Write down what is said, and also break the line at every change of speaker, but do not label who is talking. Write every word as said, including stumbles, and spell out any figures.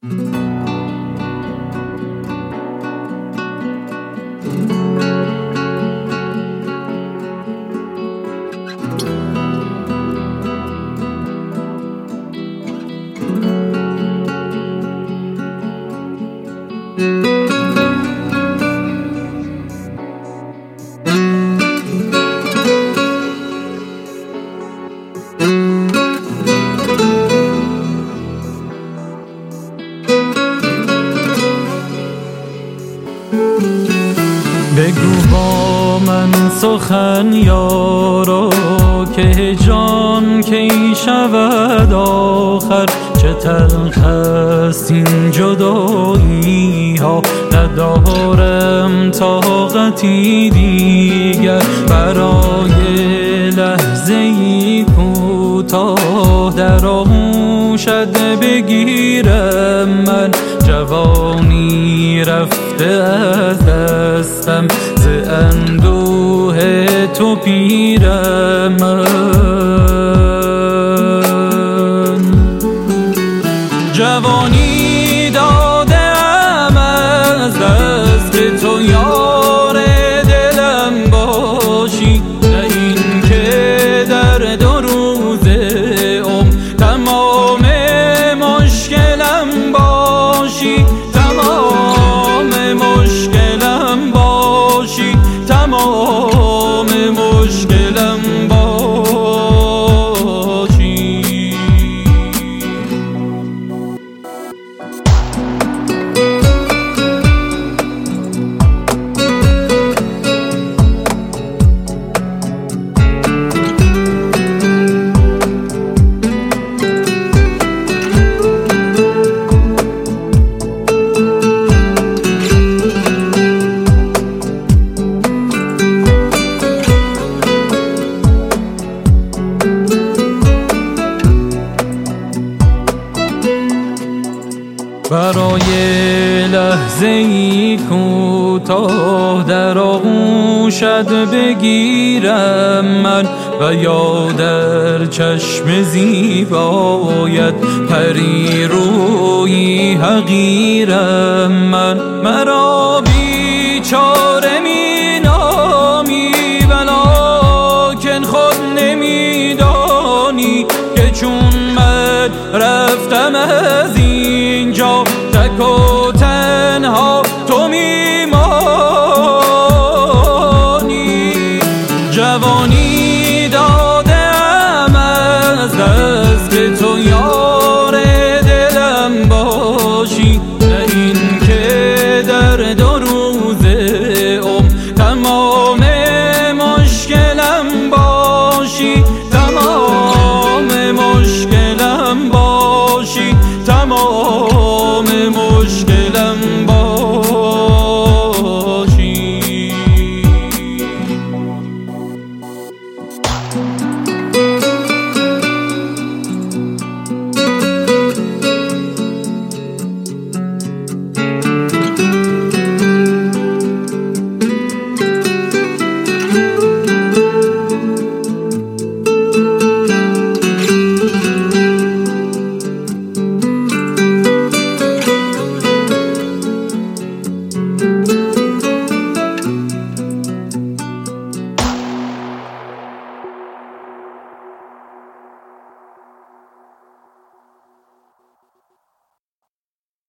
بگو با من سخن یارا که جان کی شود آخر، چه تلخ است این جدایی ها، ندارم طاقتی دیگر برای لحظه ای کوتاه در آغوشت بگیرم. من جوانی رفته از دستم، ز اندوه تو پیرم. من جوانی دادم از دست که تو یار دلم باشی، نه این که در دو روز عمر تمام مشکلم باشی، تمام مشکلم باشی، تمام مشکلم باشی. برای لحظه ای کوتاه در آغوشت بگیرم من، و یا در چشم زیبایت پری روی حقیرم. من مرا بیچاره می نامی ولکن خود نمی دانی که چون من رفتم از